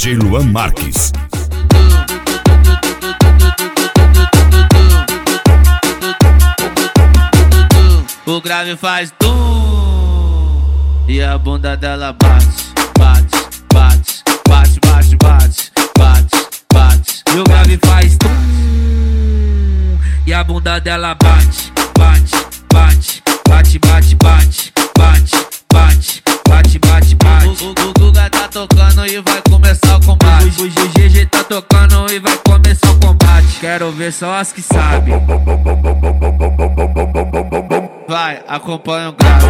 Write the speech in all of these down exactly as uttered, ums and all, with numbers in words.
J Luan Marques. O grave faz tum e a bunda dela bate, bate, bate, bate, bate, bate, bate, bate. E o grave faz tum e a bunda dela bate, bate, bate, bate, bate, bate, bate, bate, bate, bate, bate. O, o, o Guga tá tocando e vai começar o combate. O, o G G G tá tocando e vai começar o combate. Quero ver só as que sabem. Vai, acompanha o grave.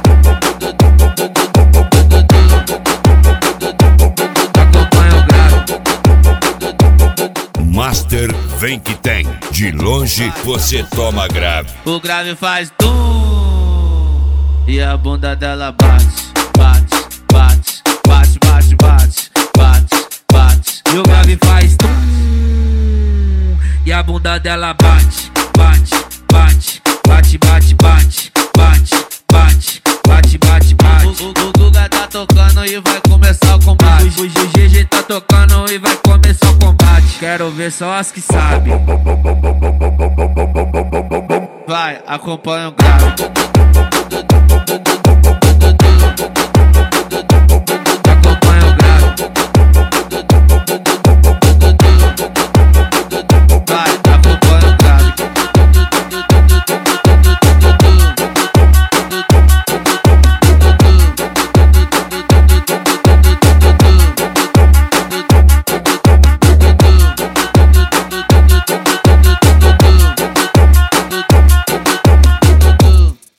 Acompanha o grave. Master vem que tem. De longe você toma grave. O grave faz tum e a bunda dela bate, bate, bate, bate, bate, bate, bate, bate. E o grave faz tum e a bunda dela bate, bate, bate, bate, bate, bate, bate, bate, bate, bate, bate. O, o, o Guga tá tocando e vai começar o combate. O, o G G G tá tocando e vai começar o combate. Quero ver só as que sabem. Vai, acompanha o grave.